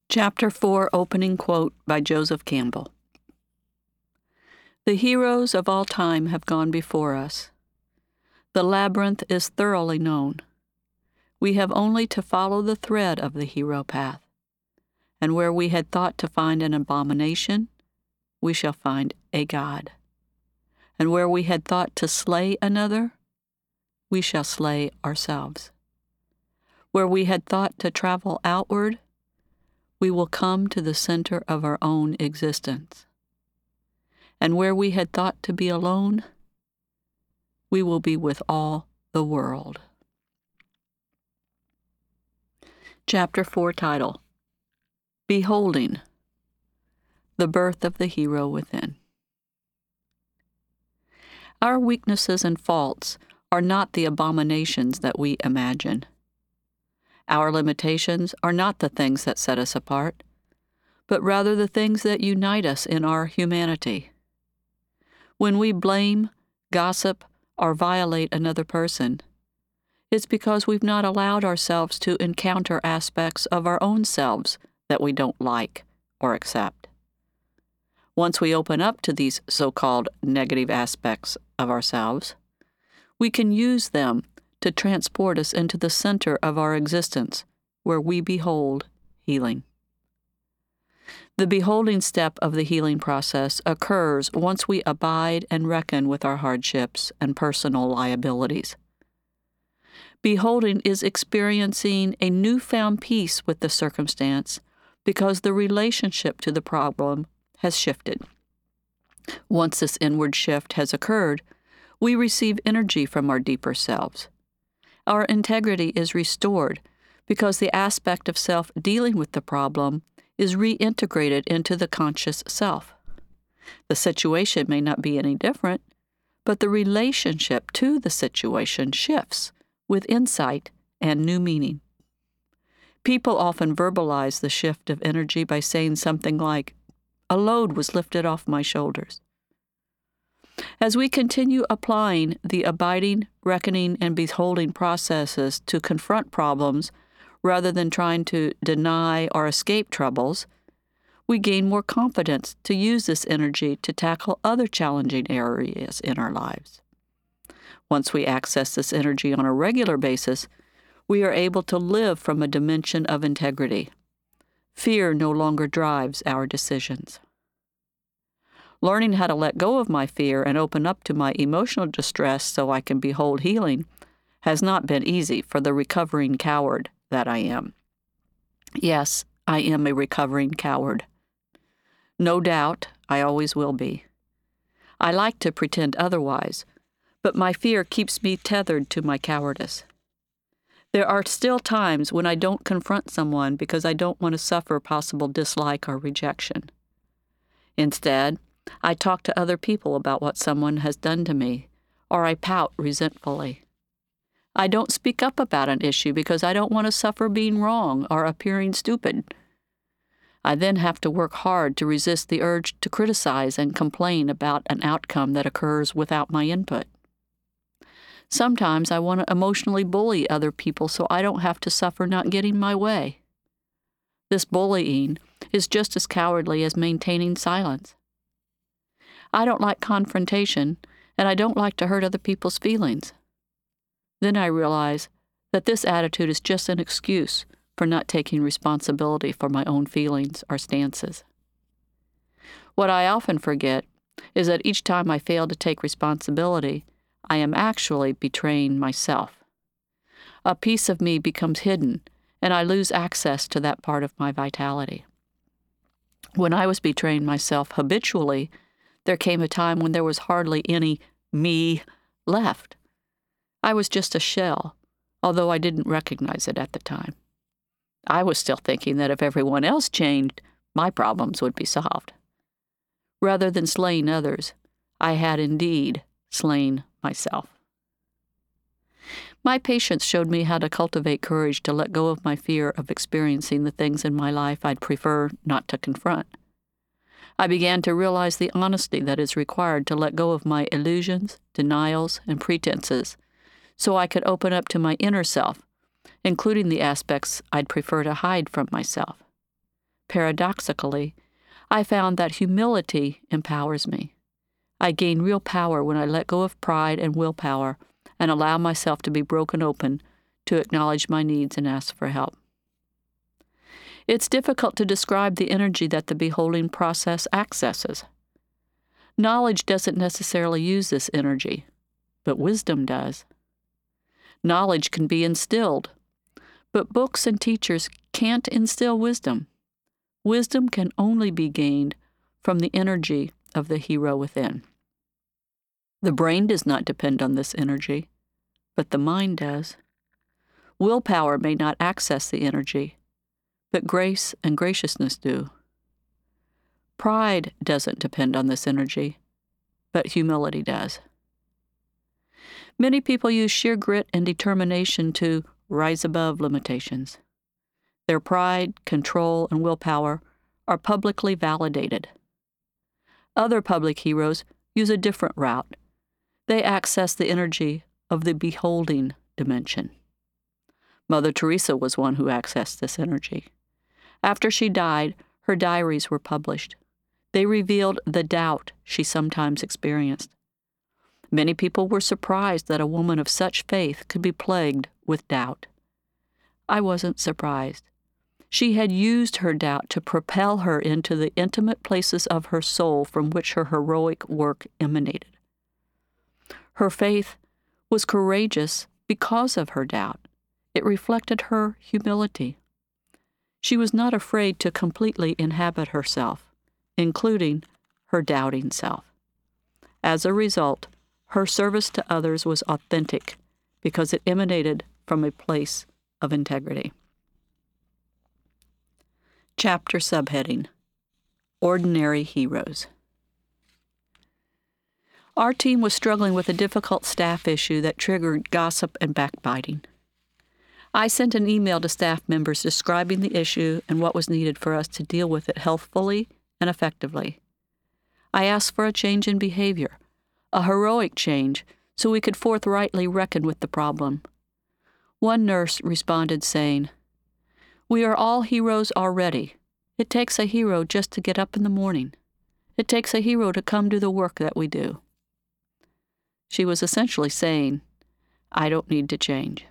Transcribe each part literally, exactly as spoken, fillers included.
Chapter four, opening quote by Joseph Campbell. The heroes of all time have gone before us. The labyrinth is thoroughly known. We have only to follow the thread of the hero path, and where we had thought to find an abomination, we shall find a god. And where we had thought to slay another, we shall slay ourselves. Where we had thought to travel outward, we will come to the center of our own existence. And where we had thought to be alone, we will be with all the world. Chapter four title, Beholding, the Birth of the Hero Within. Our weaknesses and faults are not the abominations that we imagine. Our limitations are not the things that set us apart, but rather the things that unite us in our humanity. When we blame, gossip, or violate another person, it's because we've not allowed ourselves to encounter aspects of our own selves that we don't like or accept. Once we open up to these so-called negative aspects of ourselves, we can use them to transport us into the center of our existence, where we behold healing. The beholding step of the healing process occurs once we abide and reckon with our hardships and personal liabilities. Beholding is experiencing a newfound peace with the circumstance because the relationship to the problem has shifted. Once this inward shift has occurred, we receive energy from our deeper selves. Our integrity is restored because the aspect of self dealing with the problem is reintegrated into the conscious self. The situation may not be any different, but the relationship to the situation shifts with insight and new meaning. People often verbalize the shift of energy by saying something like, "A load was lifted off my shoulders." As we continue applying the abiding, reckoning, and beholding processes to confront problems rather than trying to deny or escape troubles, we gain more confidence to use this energy to tackle other challenging areas in our lives. Once we access this energy on a regular basis, we are able to live from a dimension of integrity. Fear no longer drives our decisions. Learning how to let go of my fear and open up to my emotional distress so I can behold healing has not been easy for the recovering coward that I am. Yes, I am a recovering coward. No doubt, I always will be. I like to pretend otherwise, but my fear keeps me tethered to my cowardice. There are still times when I don't confront someone because I don't want to suffer possible dislike or rejection. Instead, I talk to other people about what someone has done to me, or I pout resentfully. I don't speak up about an issue because I don't want to suffer being wrong or appearing stupid. I then have to work hard to resist the urge to criticize and complain about an outcome that occurs without my input. Sometimes I want to emotionally bully other people so I don't have to suffer not getting my way. This bullying is just as cowardly as maintaining silence. I don't like confrontation, and I don't like to hurt other people's feelings. Then I realize that this attitude is just an excuse for not taking responsibility for my own feelings or stances. What I often forget is that each time I fail to take responsibility, I am actually betraying myself. A piece of me becomes hidden, and I lose access to that part of my vitality. When I was betraying myself habitually, there came a time when there was hardly any me left. I was just a shell, although I didn't recognize it at the time. I was still thinking that if everyone else changed, my problems would be solved. Rather than slaying others, I had indeed slain myself. My patience showed me how to cultivate courage to let go of my fear of experiencing the things in my life I'd prefer not to confront. I began to realize the honesty that is required to let go of my illusions, denials, and pretenses, so I could open up to my inner self, including the aspects I'd prefer to hide from myself. Paradoxically, I found that humility empowers me. I gain real power when I let go of pride and willpower and allow myself to be broken open to acknowledge my needs and ask for help. It's difficult to describe the energy that the beholding process accesses. Knowledge doesn't necessarily use this energy, but wisdom does. Knowledge can be instilled, but books and teachers can't instill wisdom. Wisdom can only be gained from the energy of the hero within. The brain does not depend on this energy, but the mind does. Willpower may not access the energy, but grace and graciousness do. Pride doesn't depend on this energy, but humility does. Many people use sheer grit and determination to rise above limitations. Their pride, control, and willpower are publicly validated. Other public heroes use a different route. They access the energy of the beholding dimension. Mother Teresa was one who accessed this energy. After she died, her diaries were published. They revealed the doubt she sometimes experienced. Many people were surprised that a woman of such faith could be plagued with doubt. I wasn't surprised. She had used her doubt to propel her into the intimate places of her soul from which her heroic work emanated. Her faith was courageous because of her doubt. It reflected her humility. She was not afraid to completely inhabit herself, including her doubting self. As a result, her service to others was authentic because it emanated from a place of integrity. Chapter subheading: Ordinary Heroes. Our team was struggling with a difficult staff issue that triggered gossip and backbiting. I sent an email to staff members describing the issue and what was needed for us to deal with it healthfully and effectively. I asked for a change in behavior, a heroic change, so we could forthrightly reckon with the problem. One nurse responded saying, "We are all heroes already. It takes a hero just to get up in the morning. It takes a hero to come do the work that we do." She was essentially saying, I don't need to change.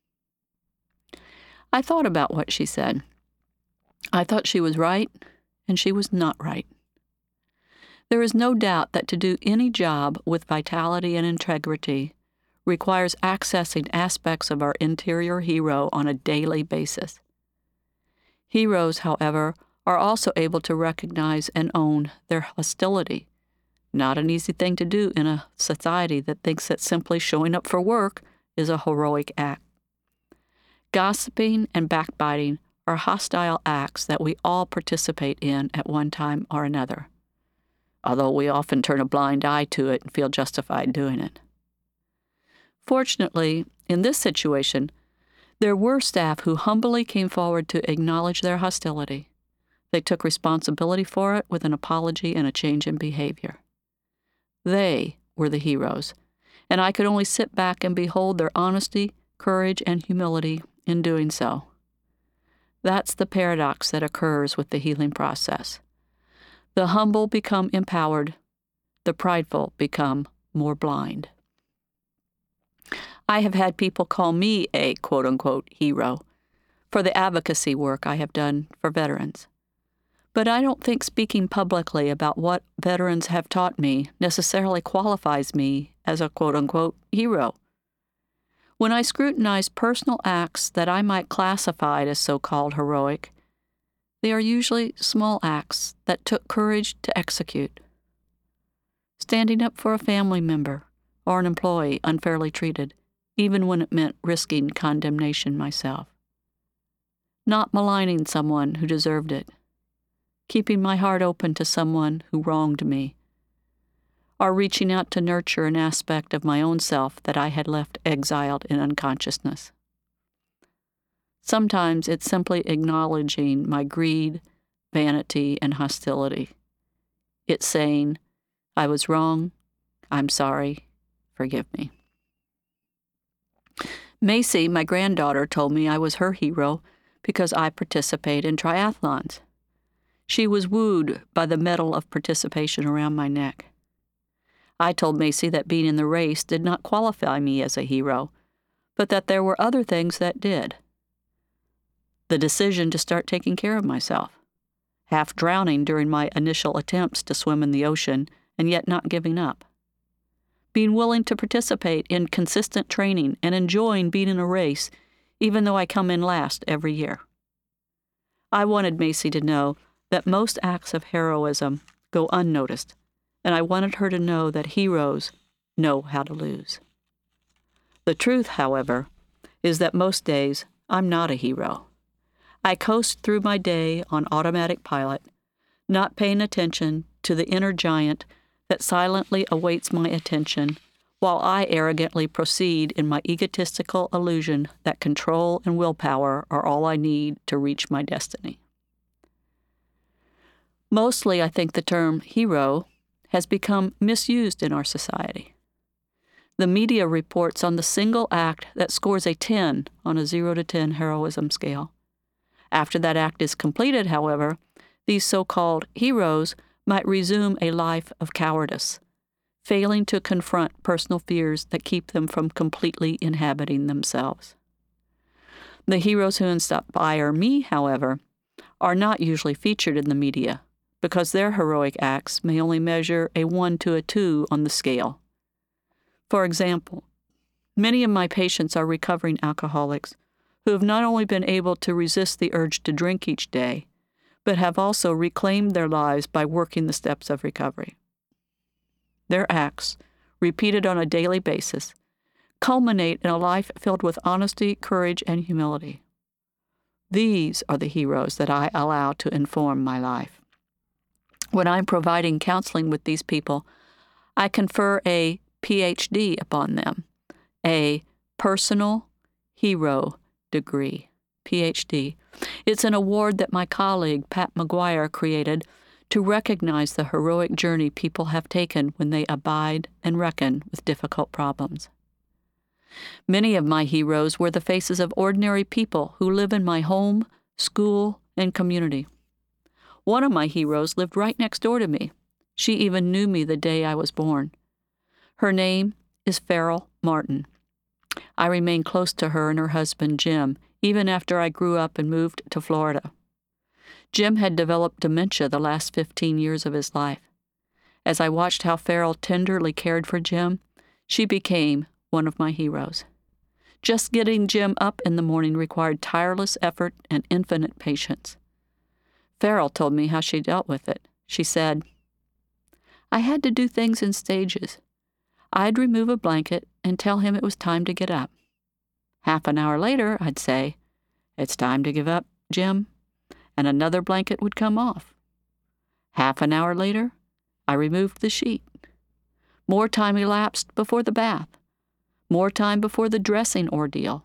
I thought about what she said. I thought she was right, and she was not right. There is no doubt that to do any job with vitality and integrity requires accessing aspects of our interior hero on a daily basis. Heroes, however, are also able to recognize and own their hostility. Not an easy thing to do in a society that thinks that simply showing up for work is a heroic act. Gossiping and backbiting are hostile acts that we all participate in at one time or another, although we often turn a blind eye to it and feel justified doing it. Fortunately, in this situation, there were staff who humbly came forward to acknowledge their hostility. They took responsibility for it with an apology and a change in behavior. They were the heroes, and I could only sit back and behold their honesty, courage, and humility in doing so. That's the paradox that occurs with the healing process. The humble become empowered, the prideful become more blind. I have had people call me a quote-unquote hero for the advocacy work I have done for veterans. But I don't think speaking publicly about what veterans have taught me necessarily qualifies me as a quote-unquote hero. When I scrutinize personal acts that I might classify as so-called heroic, they are usually small acts that took courage to execute. Standing up for a family member or an employee unfairly treated, even when it meant risking condemnation myself. Not maligning someone who deserved it. Keeping my heart open to someone who wronged me. Or reaching out to nurture an aspect of my own self that I had left exiled in unconsciousness. Sometimes it's simply acknowledging my greed, vanity, and hostility. It's saying, I was wrong, I'm sorry, forgive me. Macy, my granddaughter, told me I was her hero because I participate in triathlons. She was wooed by the medal of participation around my neck. I told Macy that being in the race did not qualify me as a hero, but that there were other things that did. The decision to start taking care of myself, half drowning during my initial attempts to swim in the ocean and yet not giving up. Being willing to participate in consistent training and enjoying being in a race, even though I come in last every year. I wanted Macy to know that most acts of heroism go unnoticed, and I wanted her to know that heroes know how to lose. The truth, however, is that most days I'm not a hero. I coast through my day on automatic pilot, not paying attention to the inner giant that silently awaits my attention while I arrogantly proceed in my egotistical illusion that control and willpower are all I need to reach my destiny. Mostly, I think the term hero has become misused in our society. The media reports on the single act that scores a ten on a zero to ten heroism scale. After that act is completed, however, these so-called heroes might resume a life of cowardice, failing to confront personal fears that keep them from completely inhabiting themselves. The heroes who inspire me, however, are not usually featured in the media because their heroic acts may only measure a one to a two on the scale. For example, many of my patients are recovering alcoholics who have not only been able to resist the urge to drink each day, but have also reclaimed their lives by working the steps of recovery. Their acts, repeated on a daily basis, culminate in a life filled with honesty, courage, and humility. These are the heroes that I allow to inform my life. When I'm providing counseling with these people, I confer a P H D upon them, a Personal Hero Degree, P H D. It's an award that my colleague, Pat McGuire, created to recognize the heroic journey people have taken when they abide and reckon with difficult problems. Many of my heroes were the faces of ordinary people who live in my home, school, and community. One of my heroes lived right next door to me. She even knew me the day I was born. Her name is Farrell Martin. I remained close to her and her husband, Jim, even after I grew up and moved to Florida. Jim had developed dementia the last fifteen years of his life. As I watched how Farrell tenderly cared for Jim, she became one of my heroes. Just getting Jim up in the morning required tireless effort and infinite patience. Farrell told me how she dealt with it. She said, "I had to do things in stages. I'd remove a blanket and tell him it was time to get up. Half an hour later, I'd say, 'It's time to give up, Jim,' and another blanket would come off. Half an hour later, I removed the sheet. More time elapsed before the bath. More time before the dressing ordeal.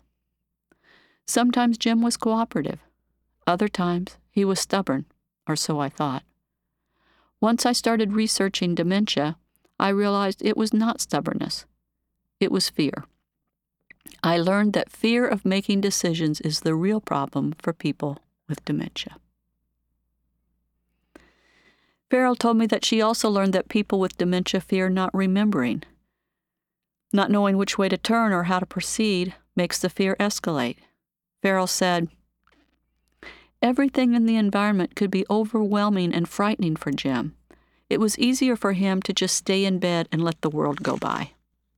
Sometimes Jim was cooperative. Other times, he was stubborn, or so I thought. Once I started researching dementia, I realized it was not stubbornness. It was fear. I learned that fear of making decisions is the real problem for people with dementia." Farrell told me that she also learned that people with dementia fear not remembering. Not knowing which way to turn or how to proceed makes the fear escalate. Farrell said, "Everything in the environment could be overwhelming and frightening for Jim. It was easier for him to just stay in bed and let the world go by."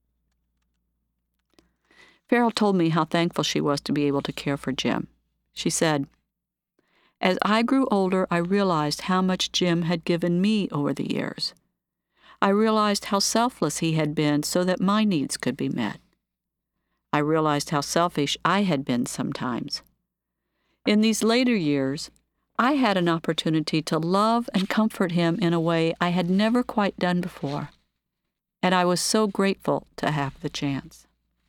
Farrell told me how thankful she was to be able to care for Jim. She said, "As I grew older, I realized how much Jim had given me over the years. I realized how selfless he had been so that my needs could be met. I realized how selfish I had been sometimes. In these later years, I had an opportunity to love and comfort him in a way I had never quite done before, and I was so grateful to have the chance."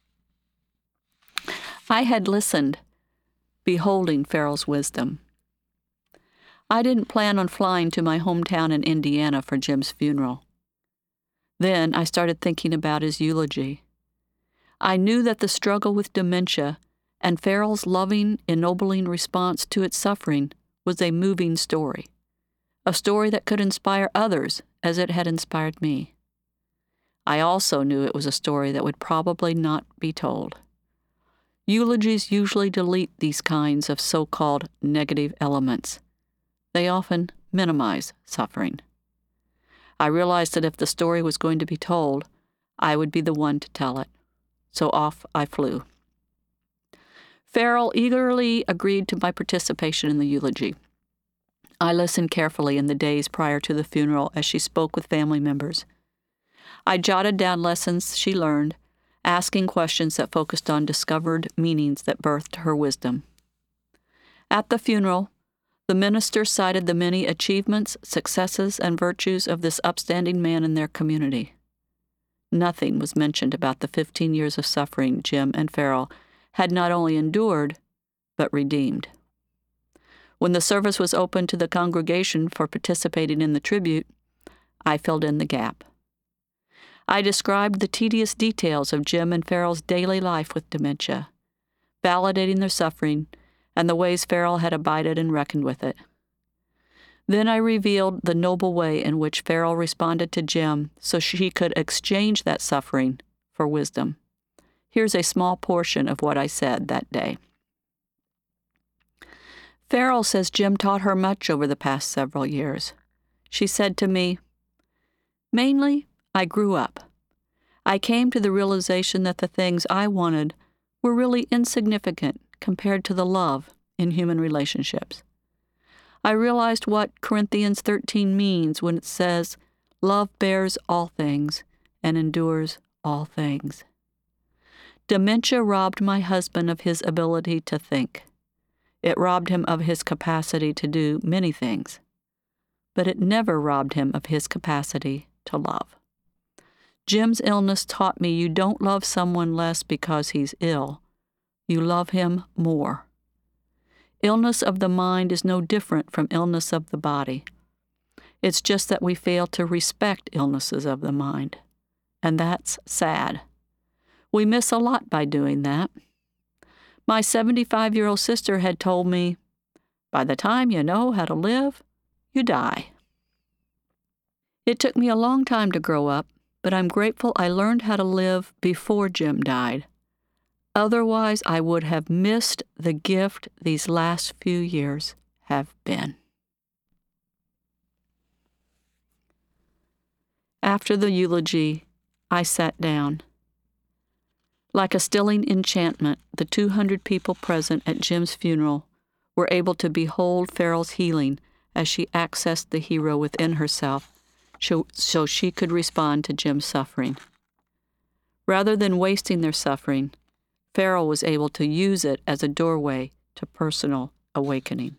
I had listened, beholding Farrell's wisdom. I didn't plan on flying to my hometown in Indiana for Jim's funeral. Then I started thinking about his eulogy. I knew that the struggle with dementia and Farrell's loving, ennobling response to its suffering was a moving story. a story that could inspire others as it had inspired me. I also knew it was a story that would probably not be told. Eulogies usually delete these kinds of so-called negative elements. They often minimize suffering. I realized that if the story was going to be told, I would be the one to tell it. So off I flew. Farrell eagerly agreed to my participation in the eulogy. I listened carefully in the days prior to the funeral as she spoke with family members. I jotted down lessons she learned, asking questions that focused on discovered meanings that birthed her wisdom. At the funeral, the minister cited the many achievements, successes, and virtues of this upstanding man in their community. Nothing was mentioned about the fifteen years of suffering Jim and Farrell had not only endured, but redeemed. When the service was open to the congregation for participating in the tribute, I filled in the gap. I described the tedious details of Jim and Farrell's daily life with dementia, validating their suffering and the ways Farrell had abided and reckoned with it. Then I revealed the noble way in which Farrell responded to Jim so she could exchange that suffering for wisdom. Here's a small portion of what I said that day. Farrell says Jim taught her much over the past several years. She said to me, "Mainly, I grew up. I came to the realization that the things I wanted were really insignificant compared to the love in human relationships. I realized what Corinthians thirteen means when it says, 'Love bears all things and endures all things.' Dementia robbed my husband of his ability to think. It robbed him of his capacity to do many things, but it never robbed him of his capacity to love. Jim's illness taught me you don't love someone less because he's ill. You love him more. Illness of the mind is no different from illness of the body. It's just that we fail to respect illnesses of the mind, and that's sad. We miss a lot by doing that. My seventy-five-year-old sister had told me, 'By the time you know how to live, you die.' It took me a long time to grow up, but I'm grateful I learned how to live before Jim died. Otherwise, I would have missed the gift these last few years have been." After the eulogy, I sat down. Like a stilling enchantment, the two hundred people present at Jim's funeral were able to behold Farrell's healing as she accessed the hero within herself so she could respond to Jim's suffering. Rather than wasting their suffering, Farrell was able to use it as a doorway to personal awakening.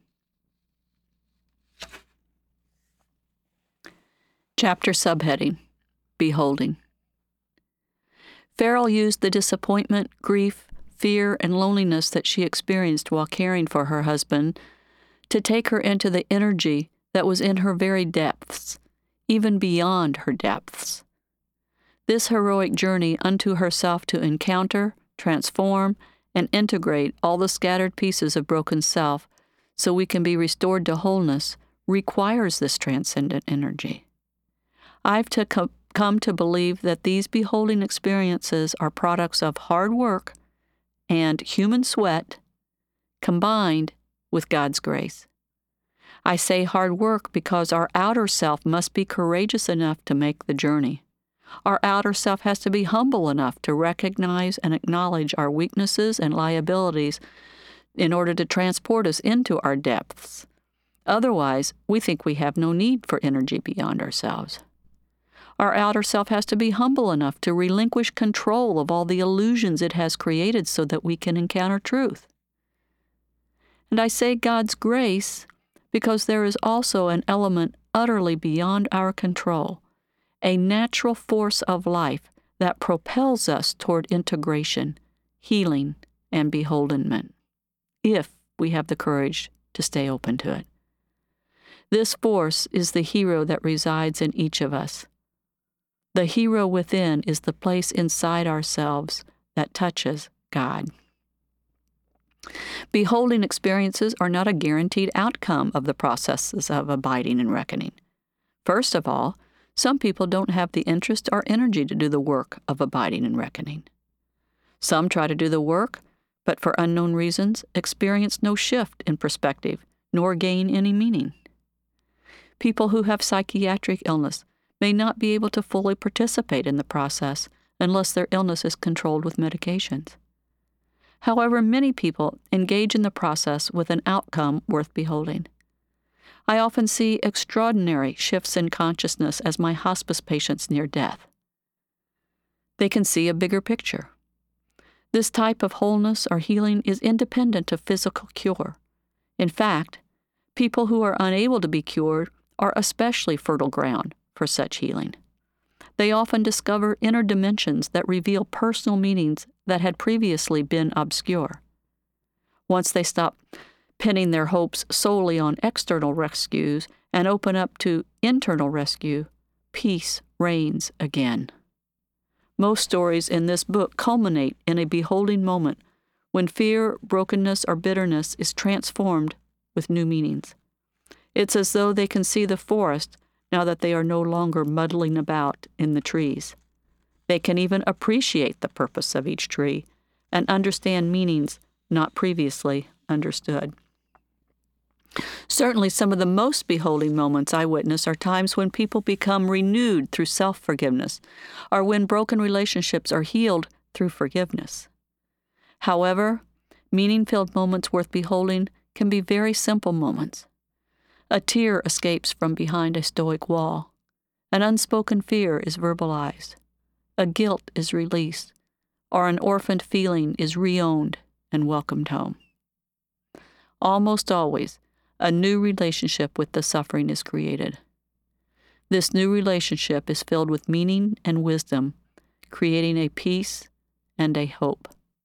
Chapter subheading, Beholding. Farrell used the disappointment, grief, fear, and loneliness that she experienced while caring for her husband to take her into the energy that was in her very depths, even beyond her depths. This heroic journey unto herself to encounter, transform, and integrate all the scattered pieces of broken self so we can be restored to wholeness requires this transcendent energy. I've to co- come to believe that these beholding experiences are products of hard work and human sweat combined with God's grace. I say hard work because our outer self must be courageous enough to make the journey. Our outer self has to be humble enough to recognize and acknowledge our weaknesses and liabilities in order to transport us into our depths. Otherwise, we think we have no need for energy beyond ourselves. Our outer self has to be humble enough to relinquish control of all the illusions it has created so that we can encounter truth. And I say God's grace because there is also an element utterly beyond our control, a natural force of life that propels us toward integration, healing, and beholdenment, if we have the courage to stay open to it. This force is the hero that resides in each of us. The hero within is the place inside ourselves that touches God. Beholding experiences are not a guaranteed outcome of the processes of abiding and reckoning. First of all, some people don't have the interest or energy to do the work of abiding and reckoning. Some try to do the work, but for unknown reasons experience no shift in perspective nor gain any meaning. People who have psychiatric illness may not be able to fully participate in the process unless their illness is controlled with medications. However, many people engage in the process with an outcome worth beholding. I often see extraordinary shifts in consciousness as my hospice patients near death. They can see a bigger picture. This type of wholeness or healing is independent of physical cure. In fact, people who are unable to be cured are especially fertile ground for such healing. They often discover inner dimensions that reveal personal meanings that had previously been obscure. Once they stop pinning their hopes solely on external rescues and open up to internal rescue, peace reigns again. Most stories in this book culminate in a beholding moment when fear, brokenness, or bitterness is transformed with new meanings. It's as though they can see the forest now that they are no longer muddling about in the trees. They can even appreciate the purpose of each tree and understand meanings not previously understood. Certainly, some of the most beholding moments I witness are times when people become renewed through self-forgiveness, or when broken relationships are healed through forgiveness. However, meaning-filled moments worth beholding can be very simple moments. A tear escapes from behind a stoic wall. An unspoken fear is verbalized. A guilt is released, or an orphaned feeling is reowned and welcomed home. Almost always, a new relationship with the suffering is created. This new relationship is filled with meaning and wisdom, creating a peace and a hope.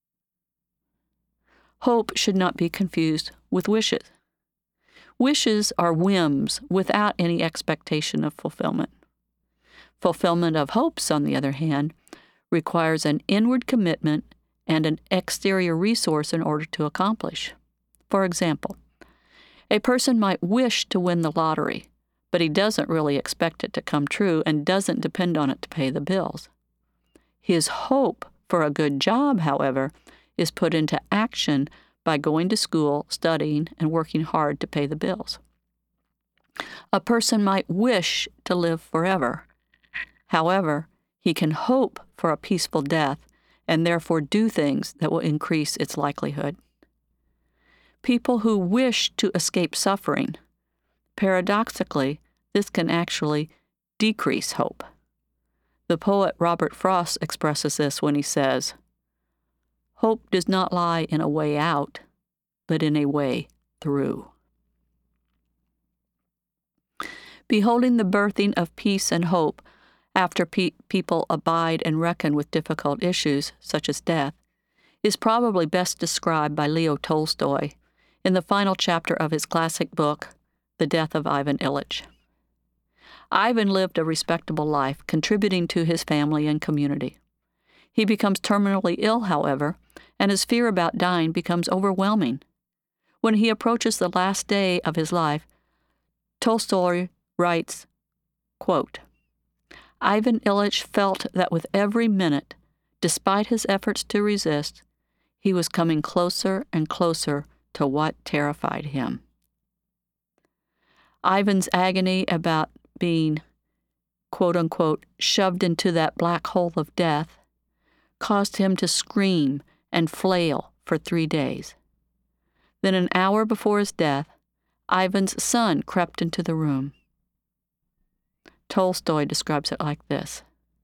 Hope should not be confused with wishes. Wishes are whims without any expectation of fulfillment. Fulfillment of hopes, on the other hand, requires an inward commitment and an exterior resource in order to accomplish. For example, a person might wish to win the lottery, but he doesn't really expect it to come true and doesn't depend on it to pay the bills. His hope for a good job, however, is put into action by going to school, studying, and working hard to pay the bills. A person might wish to live forever. However, he can hope for a peaceful death and therefore do things that will increase its likelihood. People who wish to escape suffering, paradoxically, this can actually decrease hope. The poet Robert Frost expresses this when he says, "Hope does not lie in a way out, but in a way through." Beholding the birthing of peace and hope after pe- people abide and reckon with difficult issues, such as death, is probably best described by Leo Tolstoy in the final chapter of his classic book, The Death of Ivan Ilyich. Ivan lived a respectable life, contributing to his family and community. He becomes terminally ill, however, and his fear about dying becomes overwhelming. When he approaches the last day of his life, Tolstoy writes, quote, "Ivan Ilyich felt that with every minute, despite his efforts to resist, he was coming closer and closer to what terrified him." Ivan's agony about being, quote-unquote, shoved into that black hole of death caused him to scream and flail for three days. Then an hour before his death, Ivan's son crept into the room. Tolstoy describes it like this.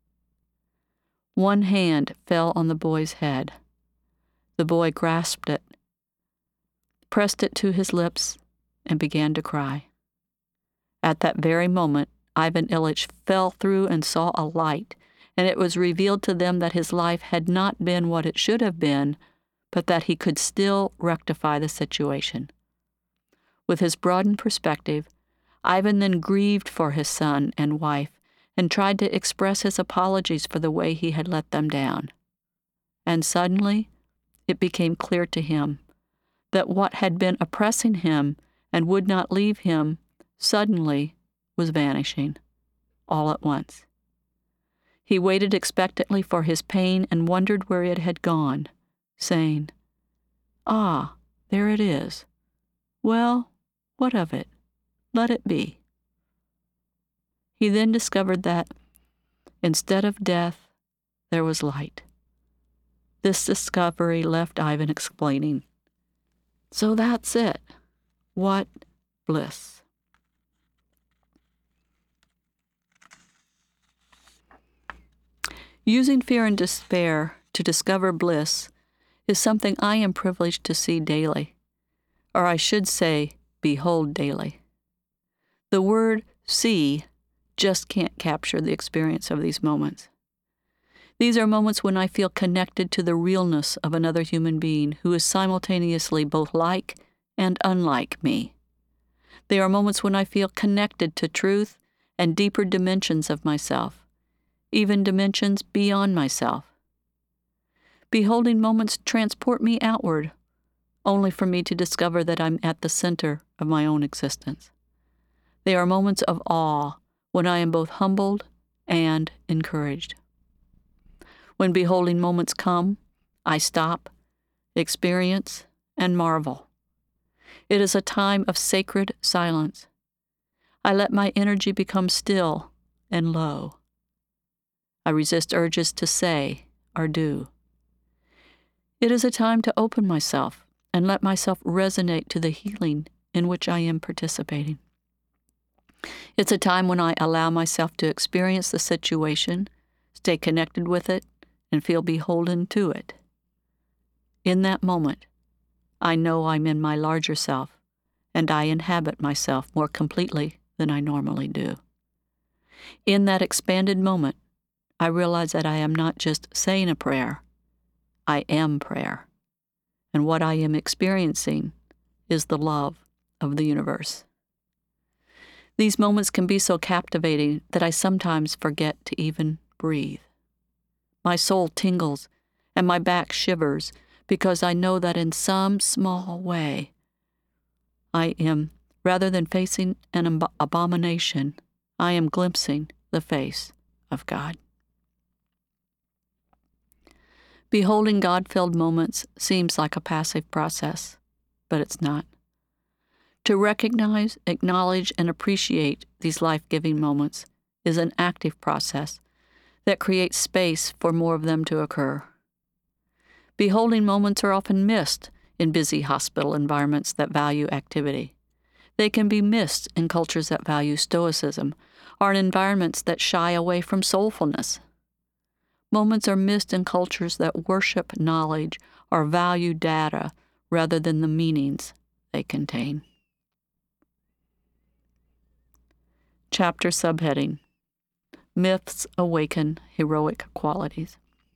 One hand fell on the boy's head. The boy grasped it, pressed it to his lips, and began to cry. At that very moment, Ivan Ilyich fell through and saw a light, and it was revealed to them that his life had not been what it should have been, but that he could still rectify the situation. With his broadened perspective, Ivan then grieved for his son and wife and tried to express his apologies for the way he had let them down. And suddenly, it became clear to him that what had been oppressing him and would not leave him suddenly was vanishing, all at once. He waited expectantly for his pain and wondered where it had gone, saying, "Ah, there it is. Well, what of it? Let it be." He then discovered that, instead of death, there was light. This discovery left Ivan exclaiming, "So that's it. What bliss." Using fear and despair to discover bliss is something I am privileged to see daily, or I should say, behold daily. The word see just can't capture the experience of these moments. These are moments when I feel connected to the realness of another human being who is simultaneously both like and unlike me. They are moments when I feel connected to truth and deeper dimensions of myself, even dimensions beyond myself. Beholding moments transport me outward, only for me to discover that I'm at the center of my own existence. They are moments of awe when I am both humbled and encouraged. When beholding moments come, I stop, experience, and marvel. It is a time of sacred silence. I let my energy become still and low. I resist urges to say or do. It is a time to open myself and let myself resonate to the healing in which I am participating. It's a time when I allow myself to experience the situation, stay connected with it, and feel beholden to it. In that moment, I know I'm in my larger self, and I inhabit myself more completely than I normally do. In that expanded moment, I realize that I am not just saying a prayer, I am prayer, and what I am experiencing is the love of the universe. These moments can be so captivating that I sometimes forget to even breathe. My soul tingles and my back shivers because I know that in some small way I am, rather than facing an ab- abomination, I am glimpsing the face of God. Beholding God-filled moments seems like a passive process, but it's not. To recognize, acknowledge, and appreciate these life-giving moments is an active process that creates space for more of them to occur. Beholding moments are often missed in busy hospital environments that value activity. They can be missed in cultures that value stoicism or in environments that shy away from soulfulness. Moments are missed in cultures that worship knowledge or value data rather than the meanings they contain. Chapter subheading: Myths awaken heroic qualities.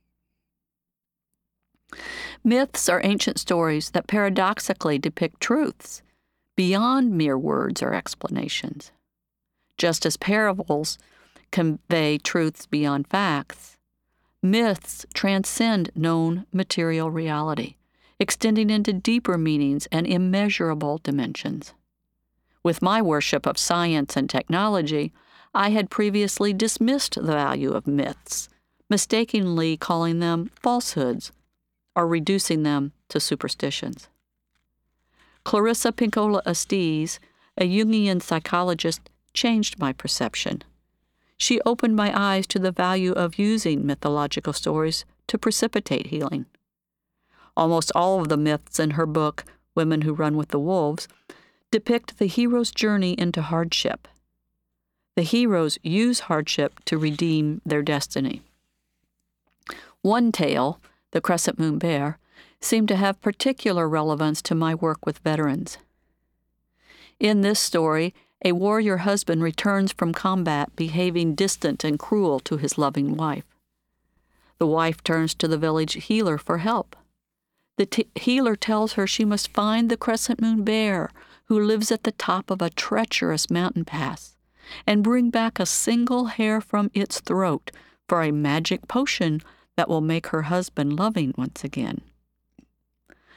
Myths are ancient stories that paradoxically depict truths beyond mere words or explanations. Just as parables convey truths beyond facts, myths transcend known material reality, extending into deeper meanings and immeasurable dimensions. With my worship of science and technology, I had previously dismissed the value of myths, mistakenly calling them falsehoods or reducing them to superstitions. Clarissa Pinkola Estes, a Jungian psychologist, changed my perception. She opened my eyes to the value of using mythological stories to precipitate healing. Almost all of the myths in her book, Women Who Run with the Wolves, depict the hero's journey into hardship. The heroes use hardship to redeem their destiny. One tale, The Crescent Moon Bear, seemed to have particular relevance to my work with veterans. In this story, a warrior husband returns from combat behaving distant and cruel to his loving wife. The wife turns to the village healer for help. The t- healer tells her she must find the Crescent Moon Bear, who lives at the top of a treacherous mountain pass, and bring back a single hair from its throat for a magic potion that will make her husband loving once again.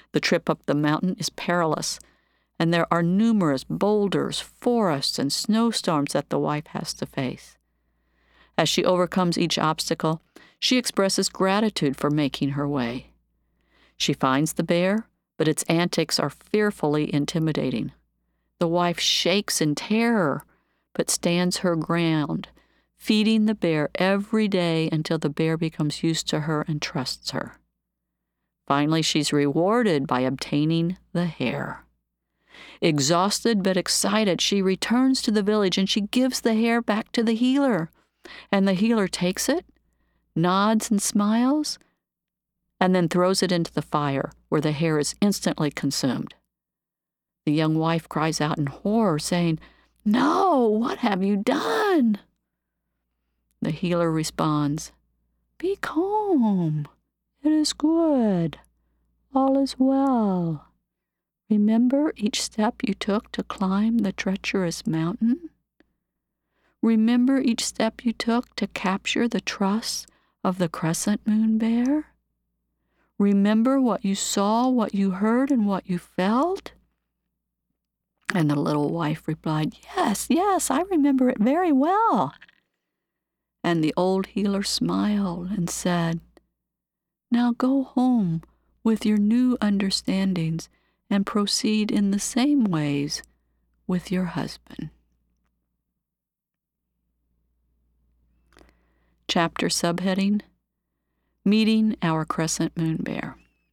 The trip up the mountain is perilous, and there are numerous boulders, forests, and snowstorms that the wife has to face. As she overcomes each obstacle, she expresses gratitude for making her way. She finds the bear, but its antics are fearfully intimidating. The wife shakes in terror, but stands her ground, feeding the bear every day until the bear becomes used to her and trusts her. Finally, she's rewarded by obtaining the hare. Exhausted but excited, she returns to the village and she gives the hare back to the healer. And the healer takes it, nods and smiles, and then throws it into the fire, where the hare is instantly consumed. The young wife cries out in horror, saying, "No, what have you done?" The healer responds, "Be calm. It is good. All is well. Remember each step you took to climb the treacherous mountain? Remember each step you took to capture the trust of the crescent moon bear? Remember what you saw, what you heard, and what you felt?" And the little wife replied, "Yes, yes, I remember it very well." And the old healer smiled and said, "Now go home with your new understandings and proceed in the same ways with your husband." Chapter subheading, Meeting Our Crescent Moon Bear.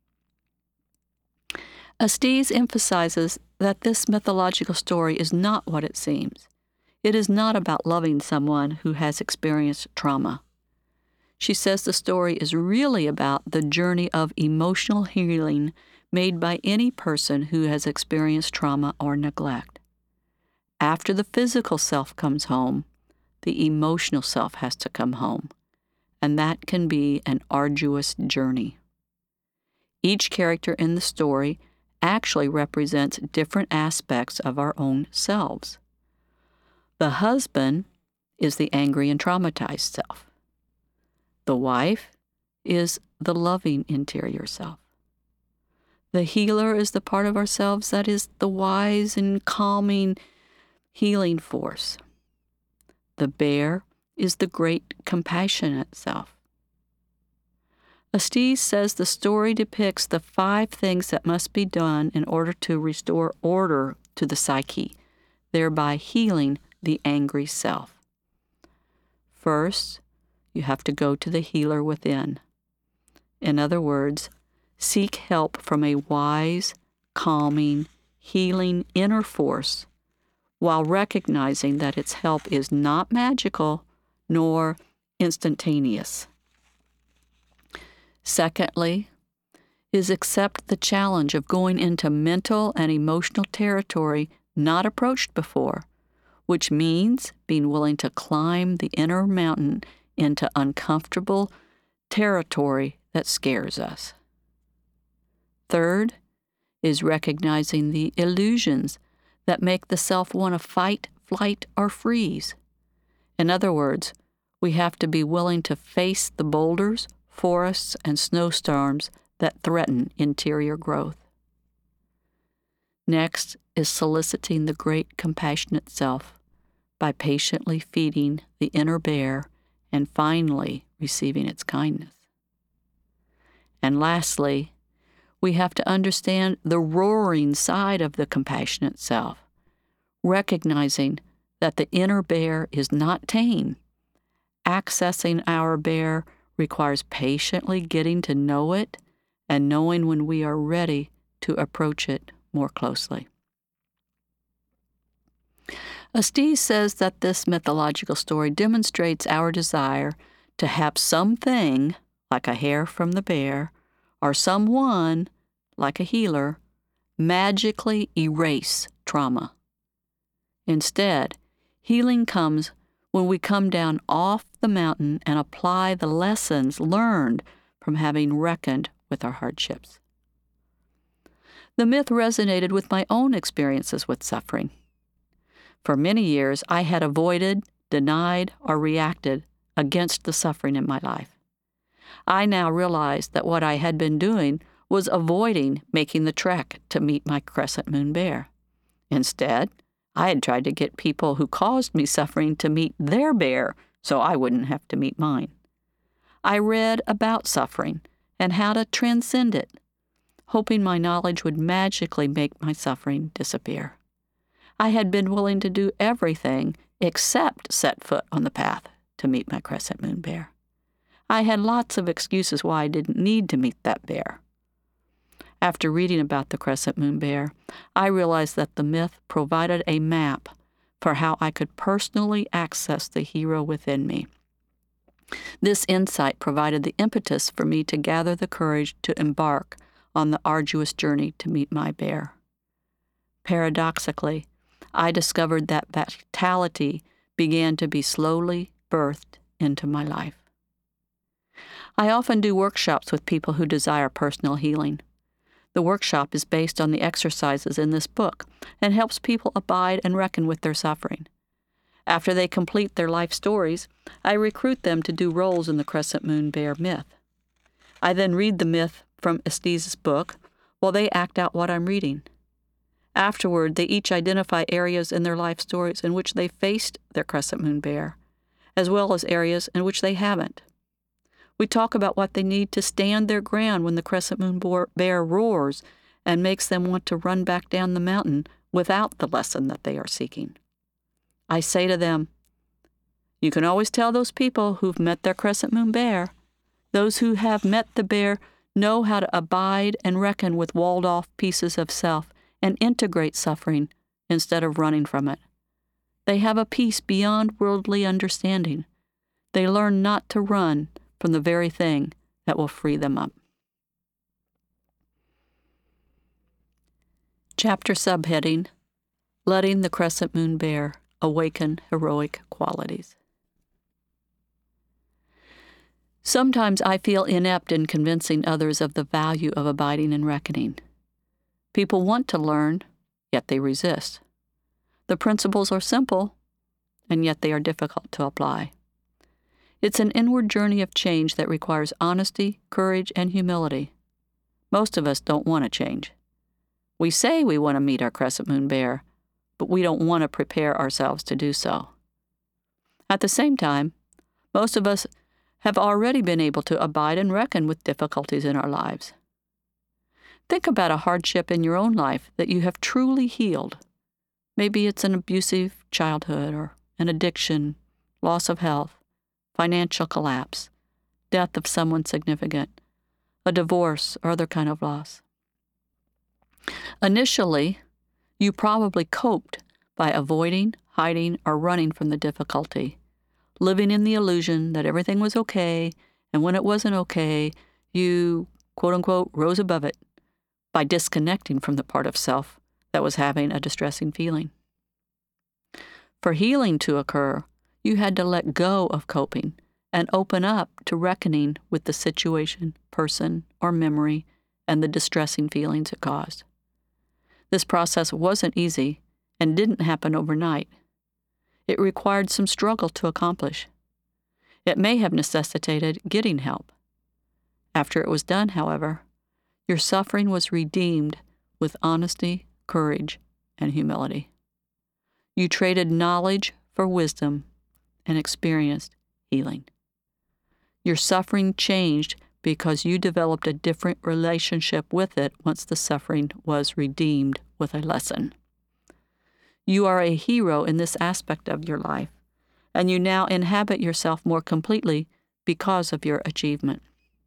Estes emphasizes that this mythological story is not what it seems. It is not about loving someone who has experienced trauma. She says the story is really about the journey of emotional healing made by any person who has experienced trauma or neglect. After the physical self comes home, the emotional self has to come home, and that can be an arduous journey. Each character in the story actually represents different aspects of our own selves. The husband is the angry and traumatized self. The wife is the loving interior self. The healer is the part of ourselves that is the wise and calming healing force. The bear is the great compassionate self. Estes says the story depicts the five things that must be done in order to restore order to the psyche, thereby healing the angry self. First, you have to go to the healer within. In other words, seek help from a wise, calming, healing inner force, while recognizing that its help is not magical nor instantaneous. Secondly, is accept the challenge of going into mental and emotional territory not approached before, which means being willing to climb the inner mountain into uncomfortable territory that scares us. Third is recognizing the illusions that make the self want to fight, flight, or freeze. In other words, we have to be willing to face the boulders, forests, and snowstorms that threaten interior growth. Next is soliciting the great compassionate self by patiently feeding the inner bear and finally receiving its kindness. And lastly, we have to understand the roaring side of the compassionate self, recognizing that the inner bear is not tame. Accessing our bear requires patiently getting to know it and knowing when we are ready to approach it more closely. Estes says that this mythological story demonstrates our desire to have something, like a hair from the bear, or someone, like a healer, magically erase trauma. Instead, healing comes when we come down off the mountain and apply the lessons learned from having reckoned with our hardships. The myth resonated with my own experiences with suffering. For many years, I had avoided, denied, or reacted against the suffering in my life. I now realized that what I had been doing was avoiding making the trek to meet my crescent moon bear. Instead, I had tried to get people who caused me suffering to meet their bear so I wouldn't have to meet mine. I read about suffering and how to transcend it, hoping my knowledge would magically make my suffering disappear. I had been willing to do everything except set foot on the path to meet my crescent moon bear. I had lots of excuses why I didn't need to meet that bear. After reading about the crescent moon bear, I realized that the myth provided a map for how I could personally access the hero within me. This insight provided the impetus for me to gather the courage to embark on the arduous journey to meet my bear. Paradoxically, I discovered that vitality began to be slowly birthed into my life. I often do workshops with people who desire personal healing. The workshop is based on the exercises in this book and helps people abide and reckon with their suffering. After they complete their life stories, I recruit them to do roles in the crescent moon bear myth. I then read the myth from Estes' book while they act out what I'm reading. Afterward, they each identify areas in their life stories in which they faced their crescent moon bear, as well as areas in which they haven't. We talk about what they need to stand their ground when the crescent moon bear roars and makes them want to run back down the mountain without the lesson that they are seeking. I say to them, you can always tell those people who've met their crescent moon bear. Those who have met the bear know how to abide and reckon with walled-off pieces of self and integrate suffering instead of running from it. They have a peace beyond worldly understanding. They learn not to run from the very thing that will free them up. Chapter subheading, Letting the Crescent Moon Bear Awaken Heroic Qualities. Sometimes I feel inept in convincing others of the value of abiding and reckoning. People want to learn, yet they resist. The principles are simple, and yet they are difficult to apply. It's an inward journey of change that requires honesty, courage, and humility. Most of us don't want to change. We say we want to meet our crescent moon bear, but we don't want to prepare ourselves to do so. At the same time, most of us have already been able to abide and reckon with difficulties in our lives. Think about a hardship in your own life that you have truly healed. Maybe it's an abusive childhood or an addiction, loss of health, financial collapse, death of someone significant, a divorce, or other kind of loss. Initially, you probably coped by avoiding, hiding, or running from the difficulty, living in the illusion that everything was okay, and when it wasn't okay, you, quote-unquote, rose above it by disconnecting from the part of self that was having a distressing feeling. For healing to occur, you had to let go of coping and open up to reckoning with the situation, person, or memory and the distressing feelings it caused. This process wasn't easy and didn't happen overnight. It required some struggle to accomplish. It may have necessitated getting help. After it was done, however, your suffering was redeemed with honesty, courage, and humility. You traded knowledge for wisdom and experienced healing. Your suffering changed because you developed a different relationship with it once the suffering was redeemed with a lesson. You are a hero in this aspect of your life, and you now inhabit yourself more completely because of your achievement.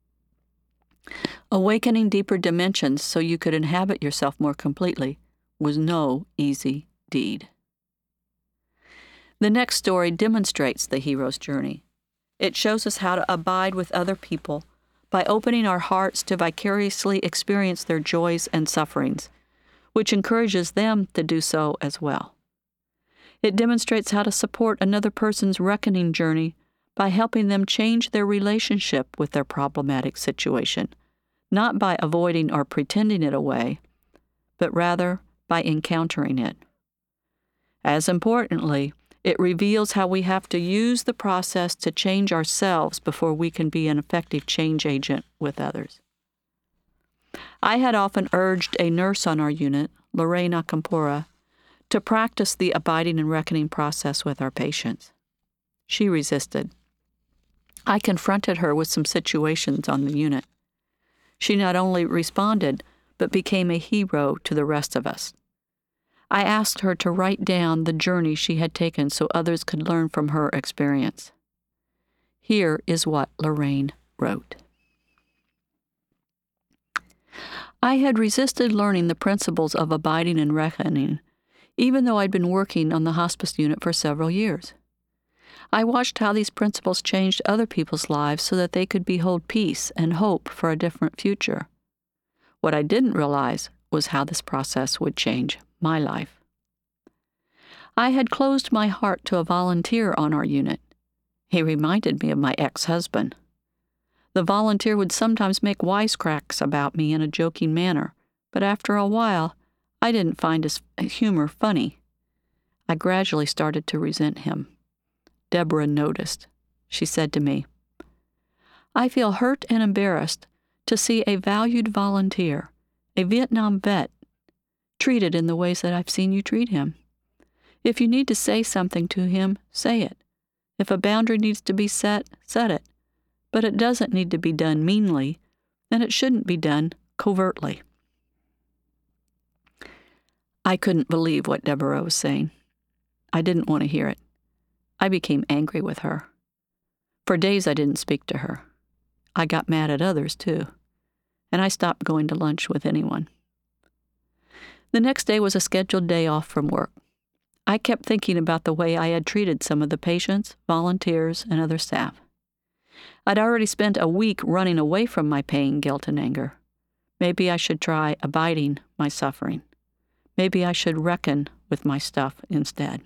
Awakening deeper dimensions so you could inhabit yourself more completely was no easy deed. The next story demonstrates the hero's journey. It shows us how to abide with other people by opening our hearts to vicariously experience their joys and sufferings, which encourages them to do so as well. It demonstrates how to support another person's reckoning journey by helping them change their relationship with their problematic situation, not by avoiding or pretending it away, but rather by encountering it. As importantly, it reveals how we have to use the process to change ourselves before we can be an effective change agent with others. I had often urged a nurse on our unit, Lorraine Akampora, to practice the abiding and reckoning process with our patients. She resisted. I confronted her with some situations on the unit. She not only responded, but became a hero to the rest of us. I asked her to write down the journey she had taken so others could learn from her experience. Here is what Lorraine wrote. I had resisted learning the principles of abiding and reckoning, even though I'd been working on the hospice unit for several years. I watched how these principles changed other people's lives so that they could behold peace and hope for a different future. What I didn't realize was how this process would change my life. I had closed my heart to a volunteer on our unit. He reminded me of my ex-husband. The volunteer would sometimes make wisecracks about me in a joking manner, but after a while, I didn't find his humor funny. I gradually started to resent him. Deborah noticed. She said to me, "I feel hurt and embarrassed to see a valued volunteer, a Vietnam vet, treated in the ways that I've seen you treat him. If you need to say something to him, say it. If a boundary needs to be set, set it. But it doesn't need to be done meanly, and it shouldn't be done covertly." I couldn't believe what Deborah was saying. I didn't want to hear it. I became angry with her. For days I didn't speak to her. I got mad at others, too, and I stopped going to lunch with anyone. The next day was a scheduled day off from work. I kept thinking about the way I had treated some of the patients, volunteers, and other staff. I'd already spent a week running away from my pain, guilt, and anger. Maybe I should try abiding my suffering. Maybe I should reckon with my stuff instead.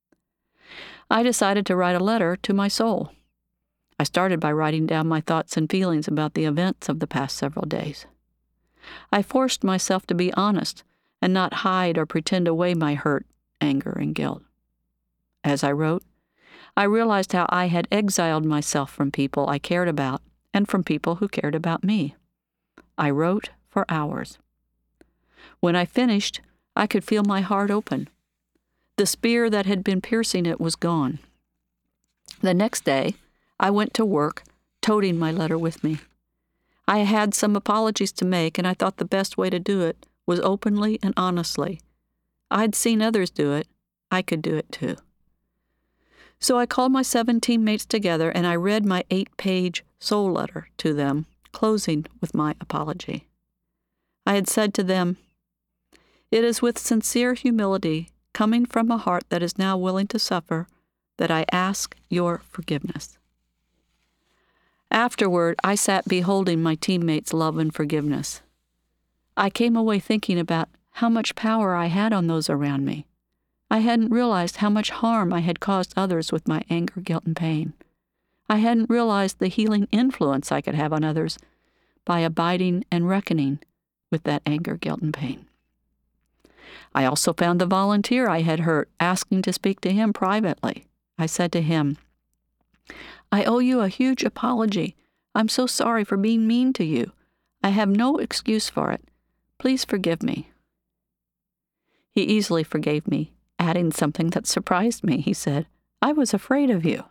I decided to write a letter to my soul. I started by writing down my thoughts and feelings about the events of the past several days. I forced myself to be honest and not hide or pretend away my hurt, anger, and guilt. As I wrote, I realized how I had exiled myself from people I cared about and from people who cared about me. I wrote for hours. When I finished, I could feel my heart open. The spear that had been piercing it was gone. The next day, I went to work, toting my letter with me. I had some apologies to make, and I thought the best way to do it was openly and honestly. I'd seen others do it. I could do it too. So I called my seven teammates together, and I read my eight-page soul letter to them, closing with my apology. I had said to them, "It is with sincere humility, coming from a heart that is now willing to suffer, that I ask your forgiveness." Afterward, I sat beholding my teammates' love and forgiveness. I came away thinking about how much power I had on those around me. I hadn't realized how much harm I had caused others with my anger, guilt, and pain. I hadn't realized the healing influence I could have on others by abiding and reckoning with that anger, guilt, and pain. I also found the volunteer I had hurt, asking to speak to him privately. I said to him, "I owe you a huge apology. I'm so sorry for being mean to you. I have no excuse for it. Please forgive me." He easily forgave me, adding something that surprised me. He said, "I was afraid of you."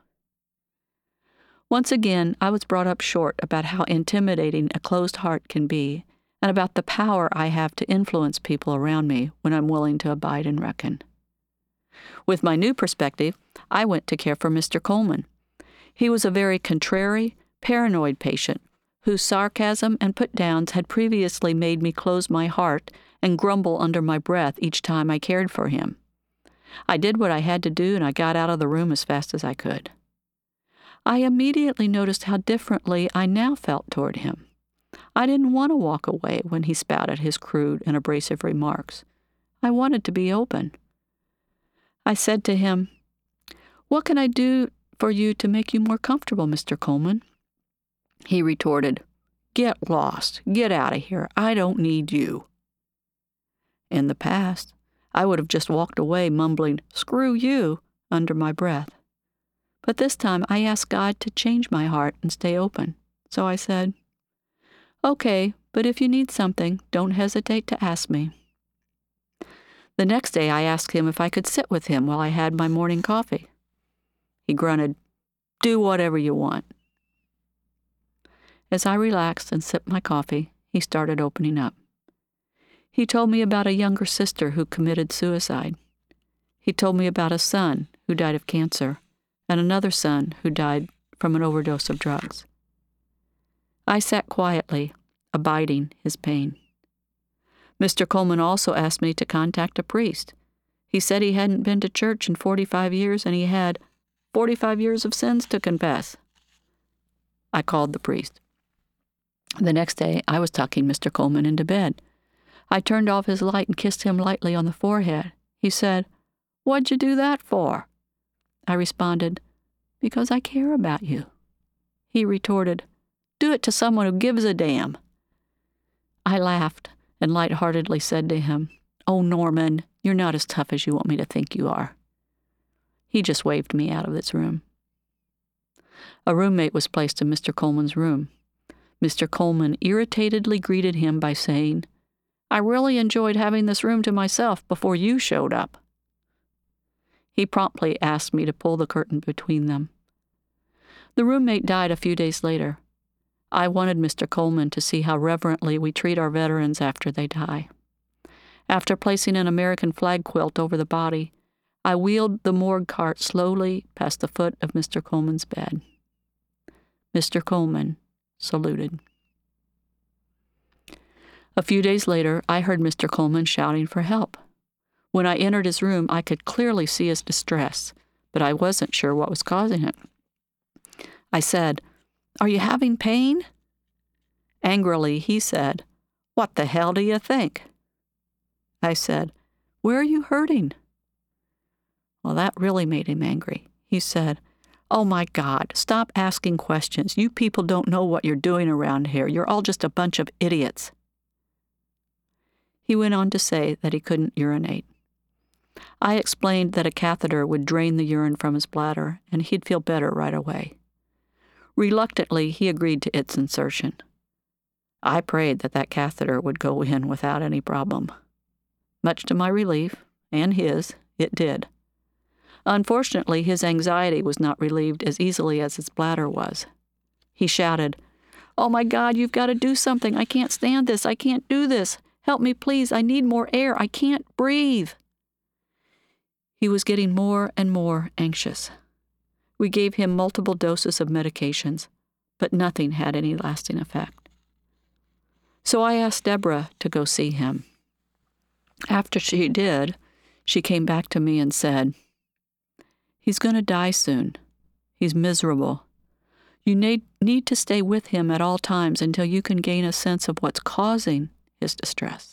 Once again, I was brought up short about how intimidating a closed heart can be, and about the power I have to influence people around me when I'm willing to abide and reckon. With my new perspective, I went to care for Mister Coleman. He was a very contrary, paranoid patient whose sarcasm and put-downs had previously made me close my heart and grumble under my breath each time I cared for him. I did what I had to do, and I got out of the room as fast as I could. I immediately noticed how differently I now felt toward him. I didn't want to walk away when he spouted his crude and abrasive remarks. I wanted to be open. I said to him, "What can I do for you to make you more comfortable, Mister Coleman?" He retorted, "Get lost. Get out of here. I don't need you." In the past, I would have just walked away mumbling, "Screw you," under my breath. But this time I asked God to change my heart and stay open. So I said, "Okay, But if you need something, don't hesitate to ask me. The next day I asked him if I could sit with him while I had my morning coffee. He grunted, "Do whatever you want." As I relaxed and sipped my coffee, he started opening up. He told me about a younger sister who committed suicide. He told me about a son who died of cancer and another son who died from an overdose of drugs. I sat quietly, abiding his pain. Mister Coleman also asked me to contact a priest. He said he hadn't been to church in forty-five years and he had forty-five years of sins to confess. I called the priest. The next day, I was tucking Mister Coleman into bed. I turned off his light and kissed him lightly on the forehead. He said, "What'd you do that for?" I responded, "Because I care about you." He retorted, "Do it to someone who gives a damn." I laughed and lightheartedly said to him, "Oh, Norman, you're not as tough as you want me to think you are." He just waved me out of this room. A roommate was placed in Mister Coleman's room. Mister Coleman irritatedly greeted him by saying, "I really enjoyed having this room to myself before you showed up." He promptly asked me to pull the curtain between them. The roommate died a few days later. I wanted Mister Coleman to see how reverently we treat our veterans after they die. After placing an American flag quilt over the body, I wheeled the morgue cart slowly past the foot of Mister Coleman's bed. Mister Coleman saluted. A few days later, I heard Mister Coleman shouting for help. When I entered his room, I could clearly see his distress, but I wasn't sure what was causing it. I said, "Are you having pain?" Angrily, he said, "What the hell do you think?" I said, "Where are you hurting?" Well, that really made him angry. He said, "Oh my God, stop asking questions. You people don't know what you're doing around here. You're all just a bunch of idiots." He went on to say that he couldn't urinate. I explained that a catheter would drain the urine from his bladder and he'd feel better right away. Reluctantly, he agreed to its insertion. I prayed that that catheter would go in without any problem. Much to my relief, and his, it did. Unfortunately, his anxiety was not relieved as easily as his bladder was. He shouted, "Oh my God, you've got to do something. I can't stand this. I can't do this. Help me, please. I need more air. I can't breathe." He was getting more and more anxious. We gave him multiple doses of medications, but nothing had any lasting effect. So I asked Deborah to go see him. After she did, she came back to me and said, "He's going to die soon. He's miserable. You need, need to stay with him at all times until you can gain a sense of what's causing his distress."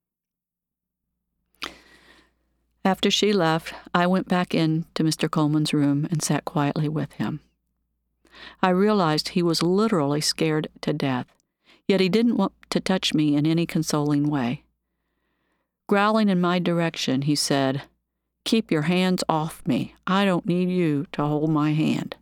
After she left, I went back into Mister Coleman's room and sat quietly with him. I realized he was literally scared to death, yet he didn't want to touch me in any consoling way. Growling in my direction, he said, "Keep your hands off me. I don't need you to hold my hand."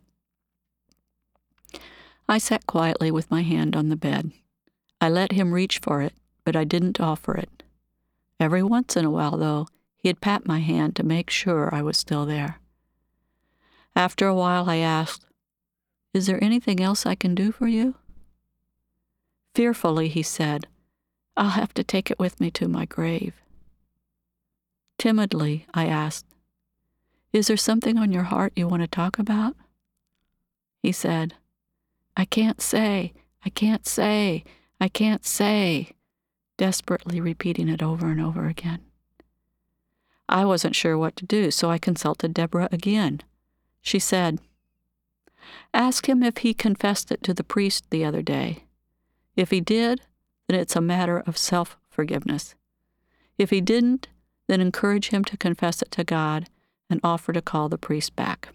I sat quietly with my hand on the bed. I let him reach for it, but I didn't offer it. Every once in a while, though, he'd pat my hand to make sure I was still there. After a while, I asked, "Is there anything else I can do for you?" Fearfully, he said, "I'll have to take it with me to my grave." Timidly, I asked, "Is there something on your heart you want to talk about?" He said, "I can't say, I can't say, I can't say," desperately repeating it over and over again. I wasn't sure what to do, so I consulted Deborah again. She said, "Ask him if he confessed it to the priest the other day. If he did, then it's a matter of self-forgiveness. If he didn't, then encourage him to confess it to God and offer to call the priest back."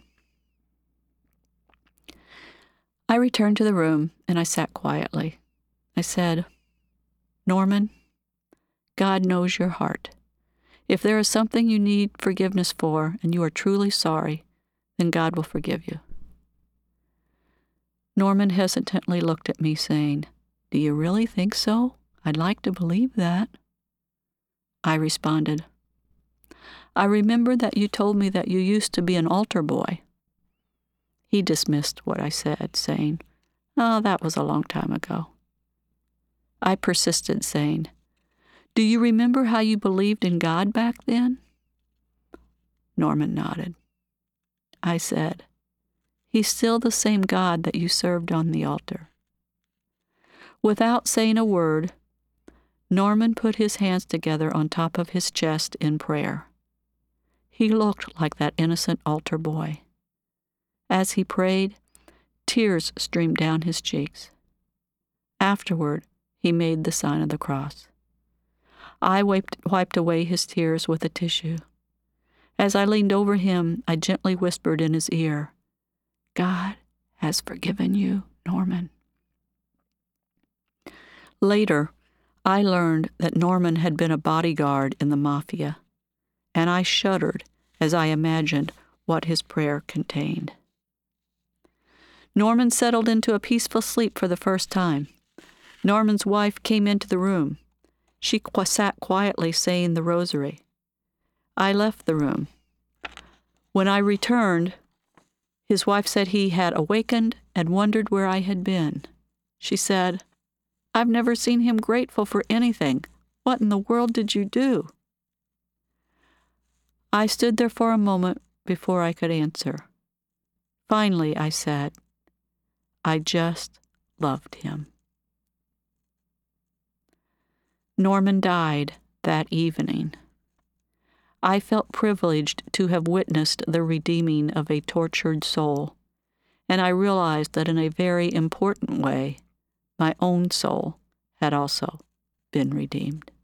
I returned to the room and I sat quietly. I said, "Norman, God knows your heart. If there is something you need forgiveness for and you are truly sorry, then God will forgive you." Norman hesitantly looked at me, saying, "Do you really think so?" I'd like to believe that. I responded, I remember that you told me that you used to be an altar boy. He dismissed what I said, saying, oh, that was a long time ago. I persisted, saying, do you remember how you believed in God back then? Norman nodded. I said, he's still the same God that you served on the altar. Without saying a word, Norman put his hands together on top of his chest in prayer. He looked like that innocent altar boy. As he prayed, tears streamed down his cheeks. Afterward, he made the sign of the cross. I wiped, wiped away his tears with a tissue. As I leaned over him, I gently whispered in his ear, God has forgiven you, Norman. Later, I learned that Norman had been a bodyguard in the mafia, and I shuddered as I imagined what his prayer contained. Norman settled into a peaceful sleep for the first time. Norman's wife came into the room. She qu- sat quietly saying the rosary. I left the room. When I returned, his wife said he had awakened and wondered where I had been. She said, I've never seen him grateful for anything. What in the world did you do? I stood there for a moment before I could answer. Finally, I said, I just loved him. Norman died that evening. I felt privileged to have witnessed the redeeming of a tortured soul, and I realized that in a very important way, my own soul had also been redeemed.